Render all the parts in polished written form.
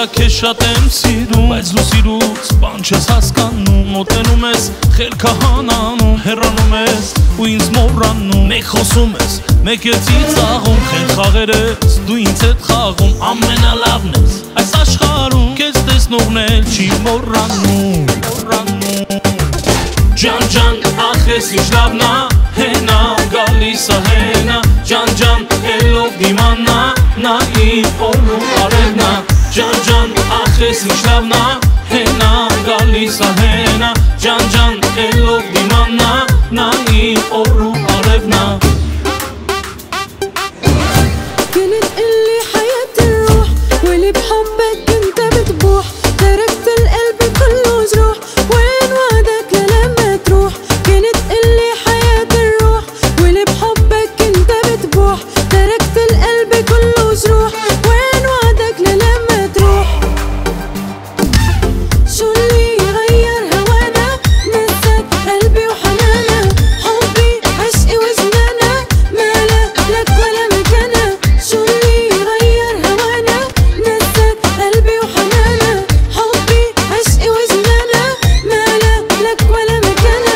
քեզ շատ եմ սիրում, բայց դու սիրուց բան չես հասկանում, մոտենում ես խելքը հանանում, հեռանում ես ու ինձ մոռանում, մեկ խոսում ես, մեկ էլ ծիծաղում, խենթ խաղեր ես, դու ինձ հետ խաղում, ամենալավն ես այս աշխարհում, քեզ տեսնողն էլ չի մոռանում, Ջան ջան, ախ ես ինչ լավն ա, հենա, գալիս ա հենա, ջան ջան, էլով դիմանա, նա իմ օրն ու արևն ա, ջան ջան, ախ ես ինչ լավն ա, հենա, գալիս ա հենա, ջան ջան, էլով դիմանա, նա իմ օրն ու արևն ա. كانت اللي حياة الروح واللي بحبك انت بتبوح تركت القلب كله جروح وين وعدك لما تروح كانت اللي حياة الروح واللي بحبك انت بتبوح تركت القلب كله جروح وين وعدك لما تروح شو اللي غير هوانا نسيت قلبي وحنانا حبي عشقي وجنانا مالا لك ولا مكانا شو اللي غير هوانا نسيت قلبي وحنانا حبي عشقي وجنانا مالا لك ولا مكانا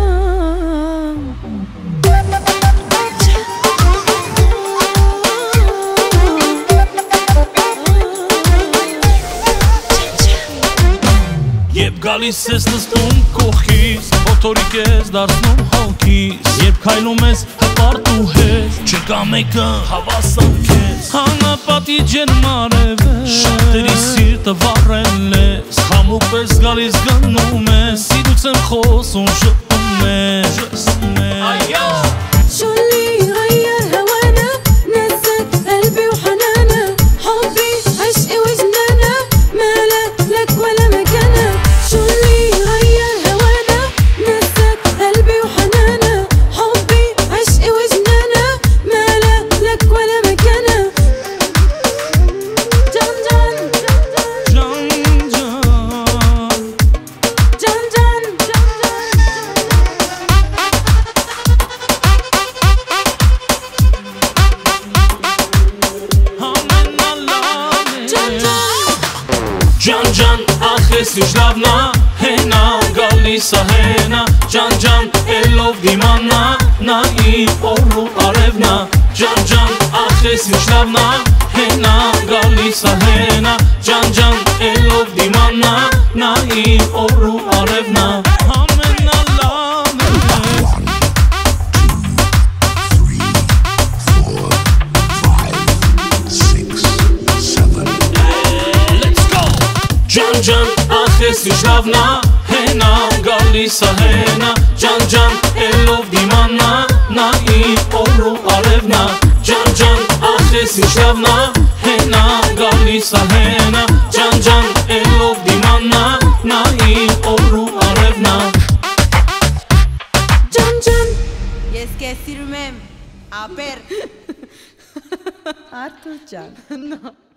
Երբ գալիս ես նստում կողքիս, ոտորիկ ես դարձնում հոգիս, երբ քայլում ես հպարտ ու հեզ, չկա մեկը հավասար քեզ, հանապատի ջերմարև ես, շատերի սիրտը վառել ես, խամուկ պես գալիս գնում ես, սիրուց եմ խոսում շփում ես, شو اللي غير هوانا نسيت قلبي وحنانا حبي عشقي وجنانا مالا لك ولا مكانا شو اللي غير هوانا نسيت قلبي وحنانا حبي عشقي وجنانا مالا لك ولا مكانا جان جان ջան ջան جان جان Ջան ջան, ախ ես ինչ լավն ա, հենա, գալիս ա հենա, ջան ջան, էլով դիմանա, նա իմ օրն ու արևն ա, ջան ջան, ախ ես ինչ լավն ա, հենա, գալիս ա հենա, ջան ջան, էլով դիմանա, նա իմ օրն ու արևն ա, ամենալավն ես Ջան ջան, ախ ես ինչ լավն ա, հենա, գալիս ա հենա, ջան ջան, էլով դիմանա, նա իմ օրն ու արևն ա, ջան ջան, ախ ես ինչ լավն ա, հենա, գալիս ա հենա, ջան ջան, էլով դիմանա, նա իմ օրն ու արևն ա جان جان Ես քեզ սիրում եմ, ապեր Artur Can